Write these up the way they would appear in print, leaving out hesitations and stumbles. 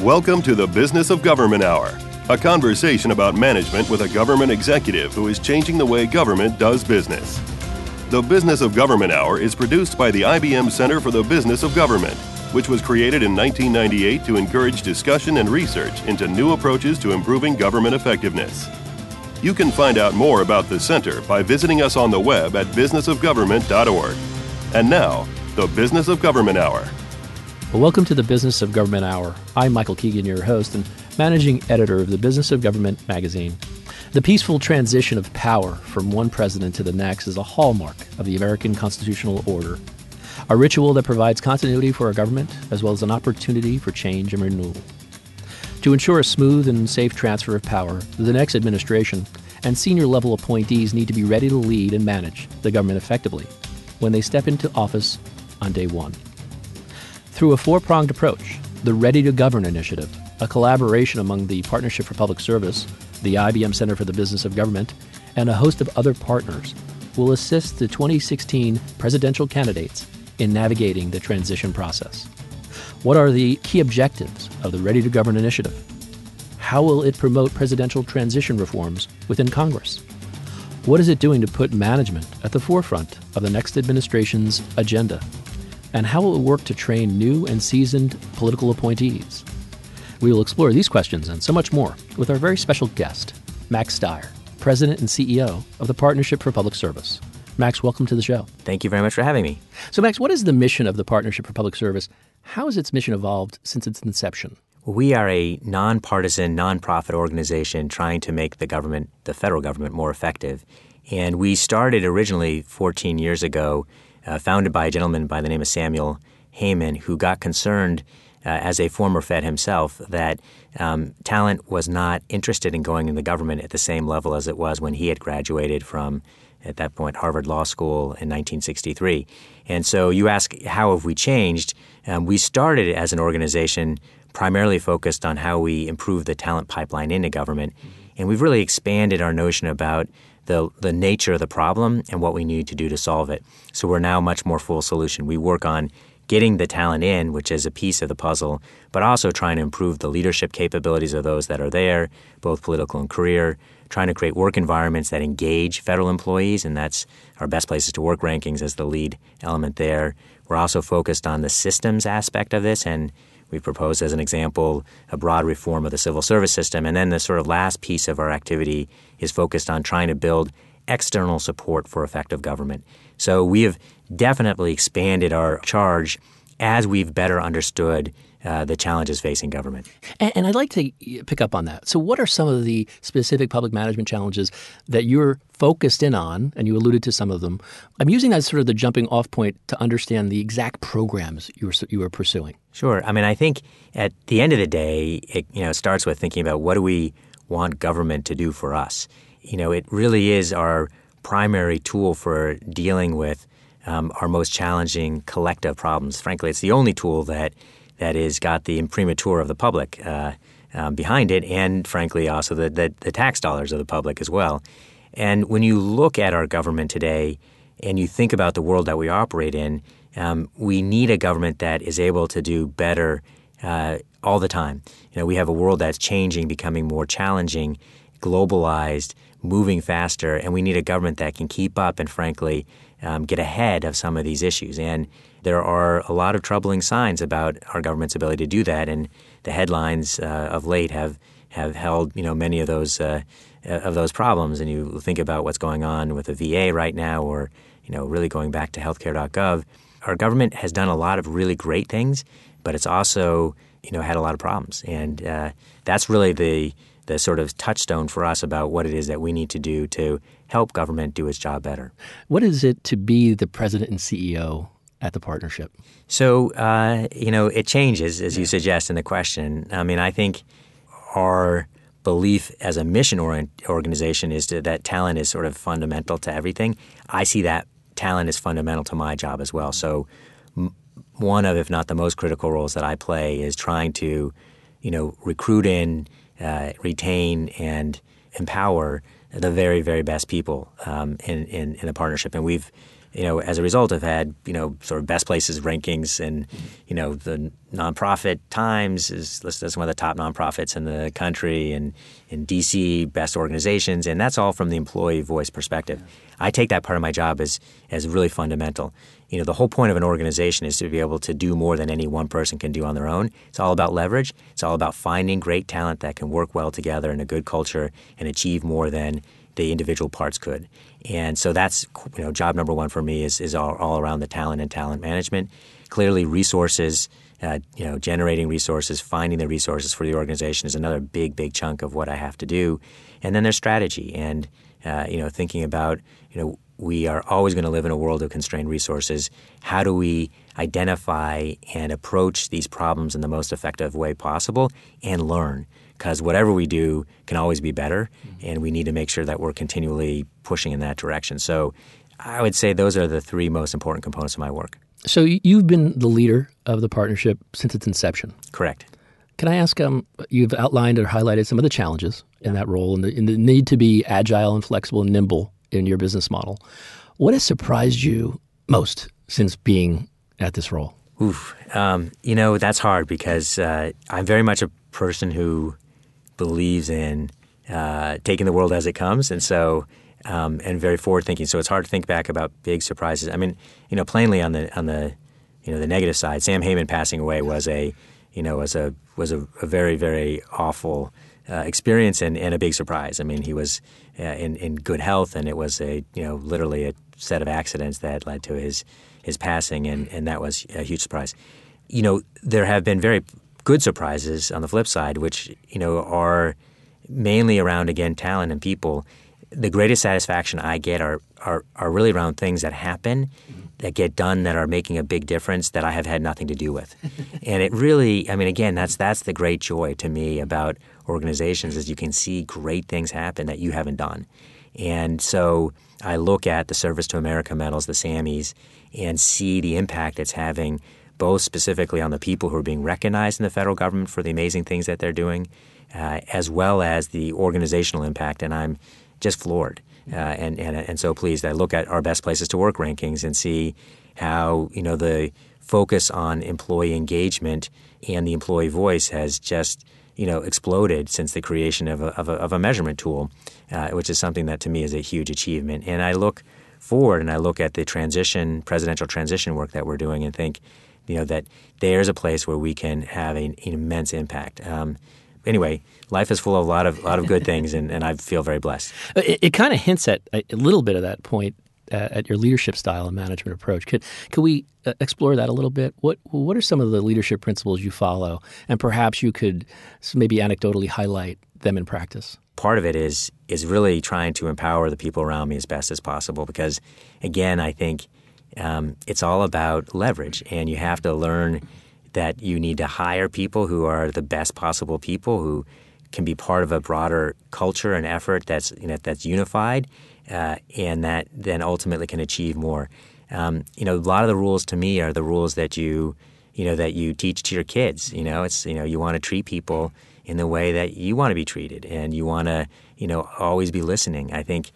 Welcome to the Business of Government Hour, a conversation about management with a government executive who is changing the way government does business. The Business of Government Hour is produced by the IBM Center for the Business of Government, which was created in 1998 to encourage discussion and research into new approaches to improving government effectiveness. You can find out more about the center by visiting us on the web at businessofgovernment.org. And now, the Business of Government Hour. Well, welcome to the Business of Government Hour. I'm Michael Keegan, your host and managing editor of the Business of Government magazine. The peaceful transition of power from one president to the next is a hallmark of the American constitutional order, a ritual that provides continuity for our government as well as an opportunity for change and renewal. To ensure a smooth and safe transfer of power, the next administration and senior-level appointees need to be ready to lead and manage the government effectively when they step into office on day one. Through a four-pronged approach, the Ready to Govern initiative, a collaboration among the Partnership for Public Service, the IBM Center for the Business of Government, and a host of other partners, will assist the 2016 presidential candidates in navigating the transition process. What are the key objectives of the Ready to Govern initiative? How will it promote presidential transition reforms within Congress? What is it doing to put management at the forefront of the next administration's agenda? And how will it work to train new and seasoned political appointees? We will explore these questions and so much more with our very special guest, Max Stier, President and CEO of the Partnership for Public Service. Max, welcome to the show. Thank you very much for having me. So, Max, what is the mission of the Partnership for Public Service? How has its mission evolved since its inception? We are a nonpartisan, nonprofit organization trying to make the government, the federal government, more effective. And we started originally 14 years ago, founded by a gentleman by the name of Samuel Heyman, who got concerned as a former Fed himself that talent was not interested in going in the government at the same level as it was when he had graduated from, at that point, Harvard Law School in 1963. And so you ask, how have we changed? We started as an organization primarily focused on how we improve the talent pipeline into government. And we've really expanded our notion about the nature of the problem and what we need to do to solve it. So we're now much more full solution. We work on getting the talent in, which is a piece of the puzzle, but also trying to improve the leadership capabilities of those that are there, both political and career, trying to create work environments that engage federal employees, and that's our best places to work rankings as the lead element there. We're also focused on the systems aspect of this, and we proposed, as an example, a broad reform of the civil service system. And then the sort of last piece of our activity is focused on trying to build external support for effective government. So we have definitely expanded our charge as we've better understood the challenges facing government. And I'd like to pick up on that. So what are some of the specific public management challenges that you're focused in on, and you alluded to some of them? I'm using that as sort of the jumping off point to understand the exact programs you were pursuing. Sure. I mean, I think at the end of the day, it starts with thinking about what do we want government to do for us. It really is our primary tool for dealing with our most challenging collective problems. Frankly, it's the only tool that has got the imprimatur of the public behind it, and frankly also the tax dollars of the public as well. And when you look at our government today and you think about the world that we operate in, we need a government that is able to do better all the time. We have a world that's changing, becoming more challenging, globalized, moving faster, and we need a government that can keep up and frankly get ahead of some of these issues. And there are a lot of troubling signs about our government's ability to do that, and the headlines of late have held many of those problems. And you think about what's going on with the VA right now, or really going back to healthcare.gov. Our government has done a lot of really great things, but it's also had a lot of problems, and that's really the sort of touchstone for us about what it is that we need to do to help government do its job better. What is it to be the president and CEO at the partnership? So, it changes, as you suggest in the question. I mean, I think our belief as a mission organization is that talent is sort of fundamental to everything. I see that talent is fundamental to my job as well. So one of, if not the most critical roles that I play is trying to, recruit in, retain, and empower the very, very best people in the partnership. And we've as a result, have had, sort of best places rankings, and, the nonprofit Times is listed as one of the top nonprofits in the country, and in DC, best organizations, and that's all from the employee voice perspective. I take that part of my job as really fundamental. The whole point of an organization is to be able to do more than any one person can do on their own. It's all about leverage. It's all about finding great talent that can work well together in a good culture and achieve more than the individual parts could. And so that's, job number one for me is all around the talent and talent management. Clearly, resources, generating resources, finding the resources for the organization is another big, big chunk of what I have to do. And then there's strategy and, thinking about, we are always going to live in a world of constrained resources. How do we identify and approach these problems in the most effective way possible and learn? Because whatever we do can always be better, and we need to make sure that we're continually pushing in that direction. So I would say those are the three most important components of my work. So you've been the leader of the partnership since its inception. Correct. Can I ask, you've outlined or highlighted some of the challenges in that role and the need to be agile and flexible and nimble in your business model. What has surprised you most since being at this role? That's hard because I'm very much a person who believes in taking the world as it comes, and so and very forward thinking. So it's hard to think back about big surprises. I mean, plainly on the the negative side, Sam Heyman passing away was a very, very awful experience and a big surprise. I mean, he was in good health, and it was literally a set of accidents that led to his passing, and that was a huge surprise. There have been very good surprises on the flip side, which are mainly around, again, talent and people. The greatest satisfaction I get are really around things that happen, that get done, that are making a big difference that I have had nothing to do with. And it really, again, that's the great joy to me about organizations is you can see great things happen that you haven't done. And so I look at the Service to America medals, the SAMMys, and see the impact it's having both specifically on the people who are being recognized in the federal government for the amazing things that they're doing, as well as the organizational impact. And I'm just floored and so pleased. I look at our best places to work rankings and see how the focus on employee engagement and the employee voice has just exploded since the creation of a measurement tool, which is something that to me is a huge achievement. And I look forward and I look at the presidential transition work that we're doing and think that there's a place where we can have an immense impact. Anyway, life is full of a lot of good things, and I feel very blessed. It kind of hints at a little bit of that point at your leadership style and management approach. Could we explore that a little bit? What are some of the leadership principles you follow, and perhaps you could maybe anecdotally highlight them in practice? Part of it is really trying to empower the people around me as best as possible, because again, I think it's all about leverage, and you have to learn that you need to hire people who are the best possible people who can be part of a broader culture and effort that's unified, and that then ultimately can achieve more. A lot of the rules to me are the rules that you teach to your kids. It's you want to treat people in the way that you want to be treated, and you want to always be listening. I think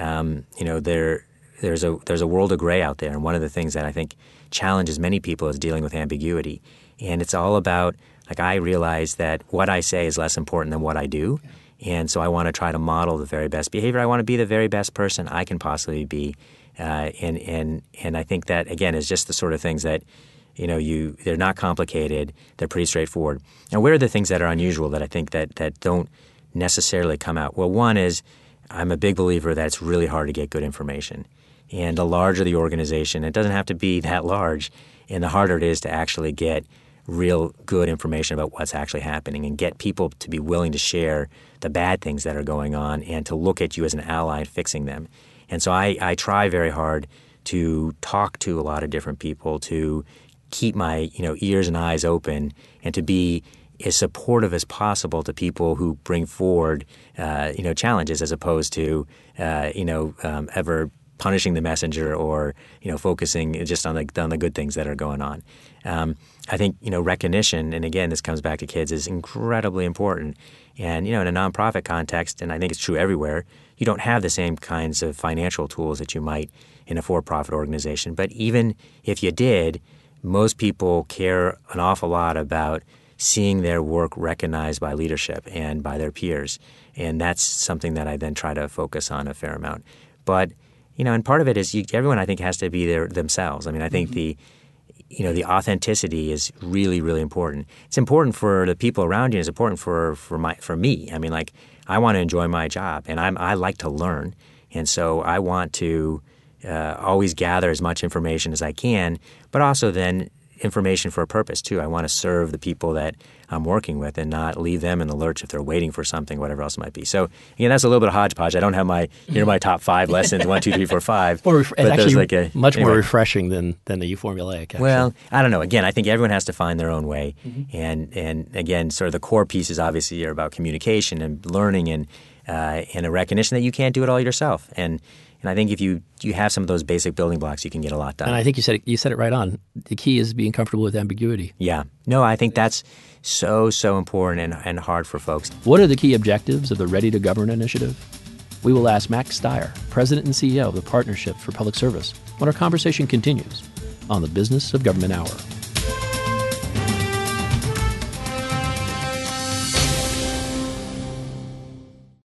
there's a world of gray out there, and one of the things that I think challenges many people is dealing with ambiguity. And it's all about, I realize that what I say is less important than what I do. And so I want to try to model the very best behavior. I want to be the very best person I can possibly be. And I think that, again, is just the sort of things that, they're not complicated. They're pretty straightforward. Now, where are the things that are unusual that I think that don't necessarily come out? Well, one is I'm a big believer that it's really hard to get good information. And the larger the organization, it doesn't have to be that large, and the harder it is to actually get real good information about what's actually happening and get people to be willing to share the bad things that are going on and to look at you as an ally in fixing them. And so I try very hard to talk to a lot of different people, to keep my ears and eyes open, and to be as supportive as possible to people who bring forward challenges, as opposed to ever punishing the messenger or focusing just on the good things that are going on. I think recognition, and again this comes back to kids, is incredibly important. And in a nonprofit context, and I think it's true everywhere, you don't have the same kinds of financial tools that you might in a for-profit organization. But even if you did, most people care an awful lot about seeing their work recognized by leadership and by their peers. And that's something that I then try to focus on a fair amount. But, and part of it is everyone, I think, has to be themselves. I mean, I think the authenticity is really, really important. It's important for the people around you. It's important for me. I mean, like, I want to enjoy my job, and I like to learn. And so I want to always gather as much information as I can, but also then information for a purpose too. I want to serve the people that I'm working with and not leave them in the lurch if they're waiting for something, whatever else it might be. So again, that's a little bit of hodgepodge. I don't have my top 5 lessons 1, 2, 3, 4, 5. It's actually much more refreshing than the formulaic. Actually. Well, I don't know. Again, I think everyone has to find their own way, and again, sort of the core pieces obviously are about communication and learning and a recognition that you can't do it all yourself. And I think if you have some of those basic building blocks, you can get a lot done. And I think you said it right on. The key is being comfortable with ambiguity. Yeah. No, I think that's so important and hard for folks. What are the key objectives of the Ready to Govern initiative? We will ask Max Stier, President and CEO of the Partnership for Public Service, when our conversation continues on the Business of Government Hour.